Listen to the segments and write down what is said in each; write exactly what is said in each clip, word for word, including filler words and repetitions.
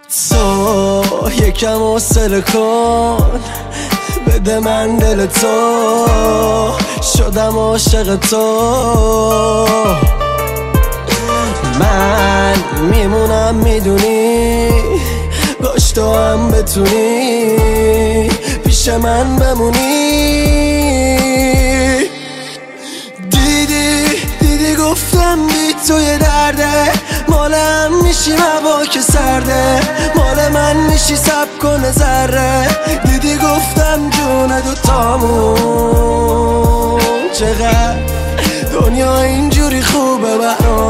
تو یکم حوصله کن، بده من دل تو، شدم عاشق تو. من میمونم میدونی، باش تو هم بتونی پیش من بمونی. دیدی دیدی گفتم بی تو یه درده، مال هم میشی هوا که سرده، مال من میشی سب کنه ذره. دیدی گفتم جون دوتامون چقدر دنیا اینجوری خوبه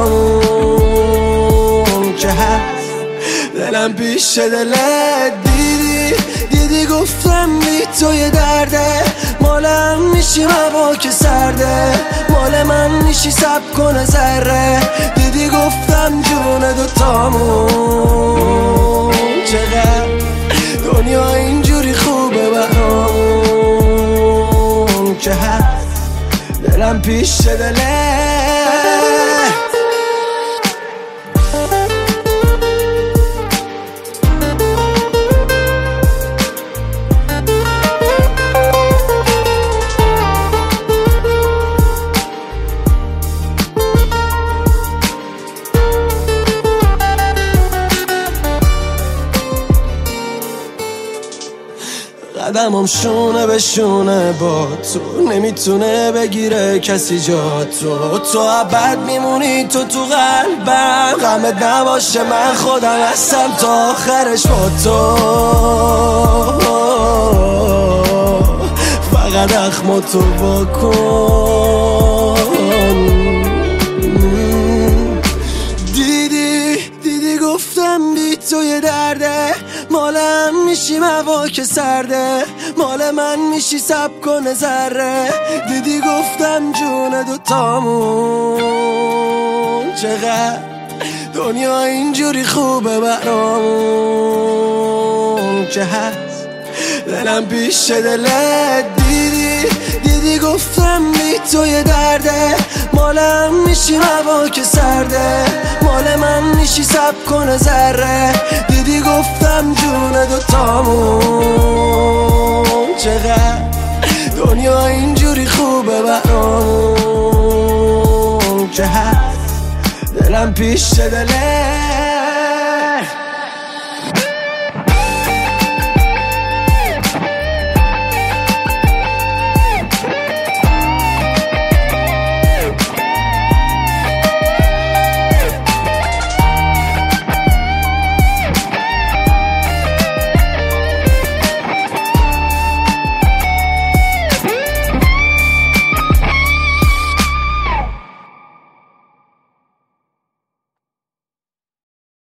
برامون که هست دلم پیش دلت. دیدی دیدی گفتم بی تو یه درده، مالم میشی هوا که سرده، مال من میشی سب کنه ذره. دیدی گفتم جون دوتامون چقدر دنیا اینجوری خوبه برامون که هست دلم پیش دلت. قدمم شونه به شونه با تو، نمیتونه بگیره کسی جا تو. تو ابد میمونی تو تو قلبم، غمت نباشه من خودم هستم تا آخرش با تو. فقط اخم تو بکن. دیدی دیدی گفتم بی تو یه درده، مالم میشی هوا که سرده، مال من میشی سب کنه ذره. دیدی گفتم جون دوتامون چقدر دنیا اینجوری خوبه برامون که هست دلم پیش دلت. دیدی دیدی گفتم بی تو یه درده، مالم میشی هوا که سرده، مال من میشی سب کنه ذره. دیدی گفتم جون دوتامون چقدر دنیا اینجوری خوبه برامون که هست دلم پیش دلت.